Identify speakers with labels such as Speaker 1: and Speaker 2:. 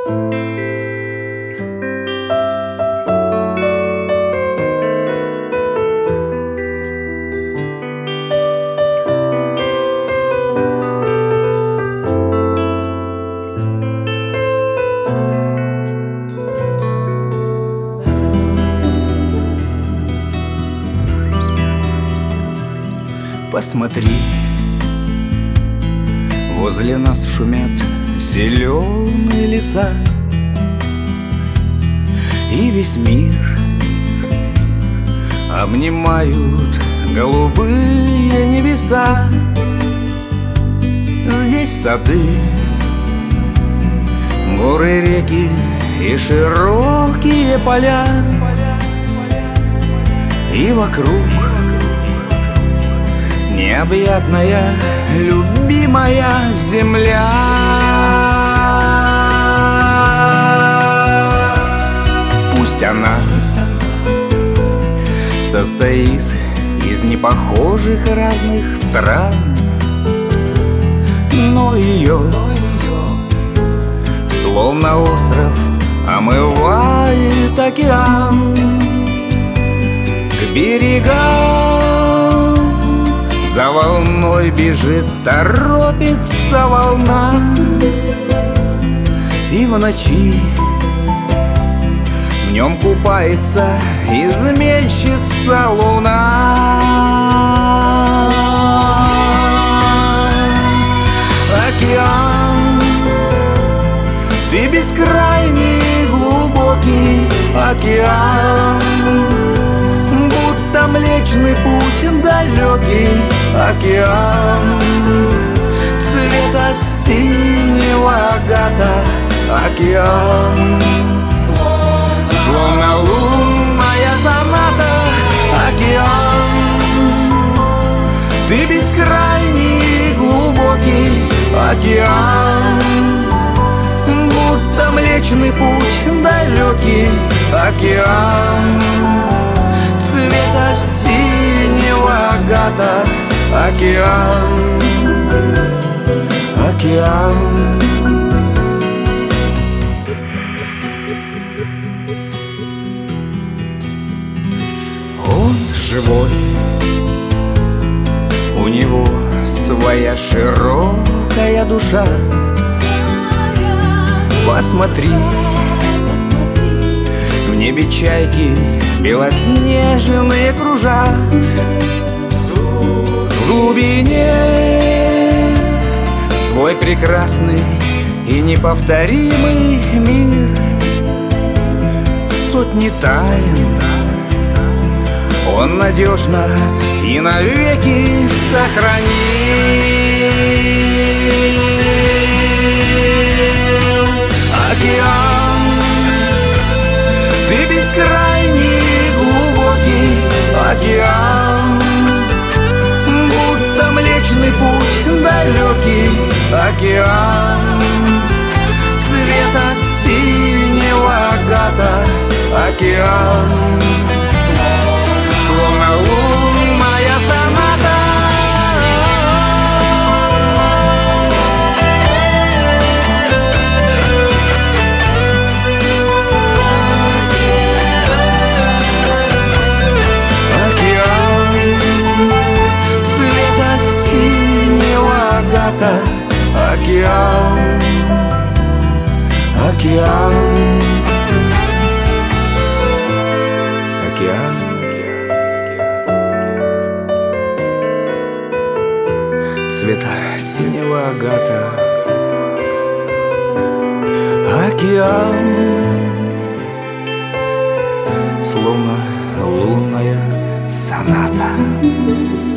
Speaker 1: Посмотри, возле нас шумят зеленые леса, и весь мир обнимают голубые небеса. Здесь сады, горы, реки и широкие поля, и вокруг необъятная, любимая земля. Пусть она состоит из непохожих разных стран, но ее, словно остров, омывает океан. К берегам за волной бежит, торопится волна, и в ночи в нем купается изменщица луна. Океан, ты бескрайний глубокий океан, будто Млечный Путь далекий океан, цвета синего агата океан, словно лунная соната. Океан, ты бескрайний глубокий океан, будто Млечный Путь далекий океан, цвета синего агата океан, океан. Он живой, у него своя широкая душа. Посмотри, в небе чайки белоснежные кружат. В глубине свой прекрасный и неповторимый мир, сотни тайн он надежно и навеки сохранил. Океан, ты бескрайний глубокий океан, будто Млечный Путь далекий океан, цвета синего агата океан, словно лунная соната. Океан, океан, океан, цвета синего агата. Океан, словно лунная соната.